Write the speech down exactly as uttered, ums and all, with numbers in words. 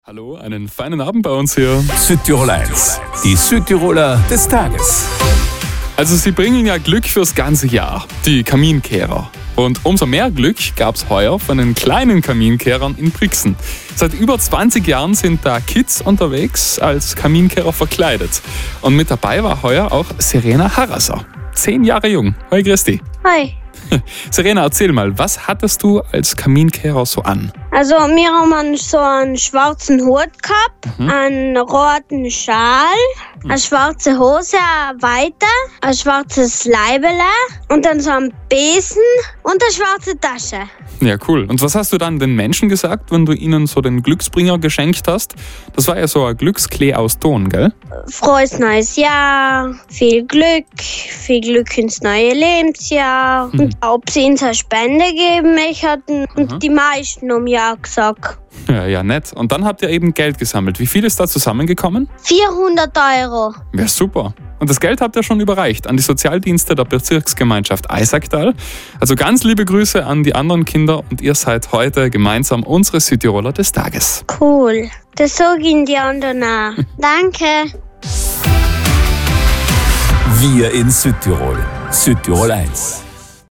Hallo, einen feinen Abend bei uns hier. Südtirol eins, die Südtiroler des Tages. Also sie bringen ja Glück fürs ganze Jahr, die Kaminkehrer. Und umso mehr Glück gab es heuer von den kleinen Kaminkehrern in Brixen. Seit über zwanzig Jahren sind da Kids unterwegs als Kaminkehrer verkleidet. Und mit dabei war heuer auch Serena Harasser, zehn Jahre jung. Hi Christi. Hi. Serena, erzähl mal, was hattest du als Kaminkehrer so an? Also wir haben so einen schwarzen Hut gehabt, mhm. einen roten Schal, eine schwarze Hose, eine weite, ein schwarzes Leibele und dann so einen Besen und eine schwarze Tasche. Ja, cool. Und was hast du dann den Menschen gesagt, wenn du ihnen so den Glücksbringer geschenkt hast? Das war ja so ein Glücksklee aus Ton, gell? Frohes neues Jahr, viel Glück, viel Glück ins neue Lebensjahr. Hm. Und ob sie uns eine Spende geben möchten. Und mhm. die meisten haben ja gesagt. Ja, ja, nett. Und dann habt ihr eben Geld gesammelt. Wie viel ist da zusammengekommen? vierhundert Euro. Ja, super. Und das Geld habt ihr schon überreicht an die Sozialdienste der Bezirksgemeinschaft Eisacktal. Also ganz liebe Grüße an die anderen Kinder und ihr seid heute gemeinsam unsere Südtiroler des Tages. Cool. Das sage ich die anderen auch. Danke. Wir in Südtirol. Südtirol eins.